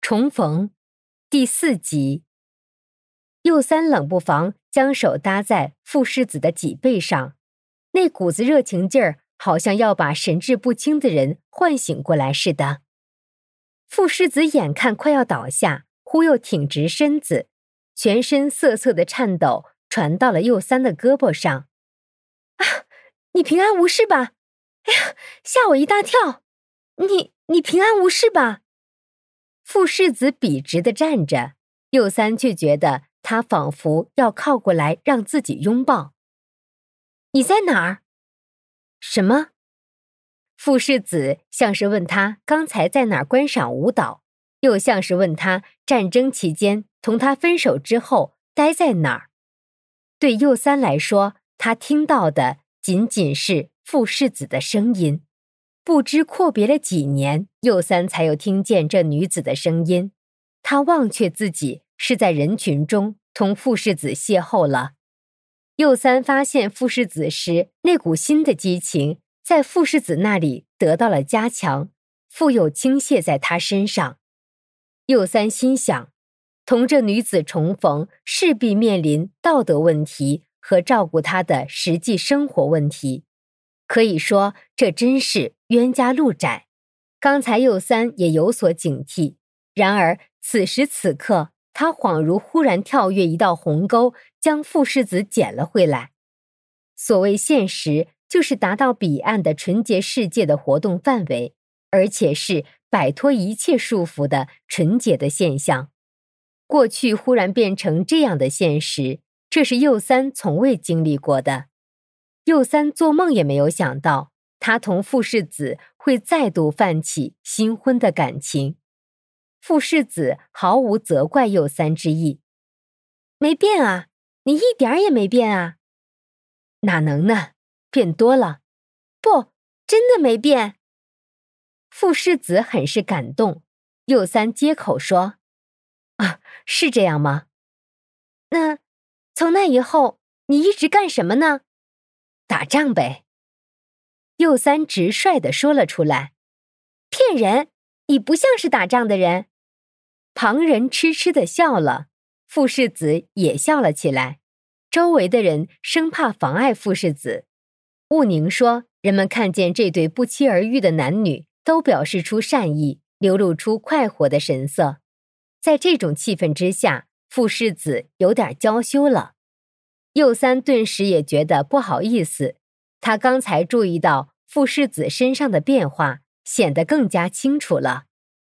重逢第4集。右三冷不防将手搭在傅世子的脊背上，那股子热情劲儿好像要把神志不清的人唤醒过来似的。傅世子眼看快要倒下，忽又挺直身子，全身瑟瑟的颤抖传到了右三的胳膊上。啊，你平安无事吧？哎呀，吓我一大跳！你平安无事吧？傅世子笔直地站着，右三却觉得他仿佛要靠过来让自己拥抱。你在哪儿？什么？傅世子像是问他刚才在哪儿观赏舞蹈，又像是问他战争期间同他分手之后待在哪儿。对右三来说，他听到的仅仅是傅世子的声音。不知阔别了几年，右三才又听见这女子的声音。他忘却自己是在人群中同傅世子邂逅了。右三发现傅世子时，那股新的激情在傅世子那里得到了加强，复又倾泻在他身上。右三心想，同这女子重逢势必面临道德问题和照顾她的实际生活问题。可以说这真是冤家路窄。刚才右三也有所警惕，然而此时此刻他恍如忽然跳跃一道鸿沟，将傅世子捡了回来。所谓现实，就是达到彼岸的纯洁世界的活动范围，而且是摆脱一切束缚的纯洁的现象。过去忽然变成这样的现实，这是右三从未经历过的。右三做梦也没有想到，他同傅世子会再度泛起新婚的感情。傅世子毫无责怪右三之意。没变啊，你一点也没变啊。哪能呢，变多了。不，真的没变。傅世子很是感动，右三接口说：啊，是这样吗？那从那以后，你一直干什么呢？打仗呗。右三直率地说了出来。骗人，你不像是打仗的人。旁人痴痴地笑了，傅世子也笑了起来。周围的人生怕妨碍傅世子。务宁说，人们看见这对不期而遇的男女，都表示出善意，流露出快活的神色。在这种气氛之下，傅世子有点娇羞了。右三顿时也觉得不好意思，他刚才注意到傅世子身上的变化，显得更加清楚了。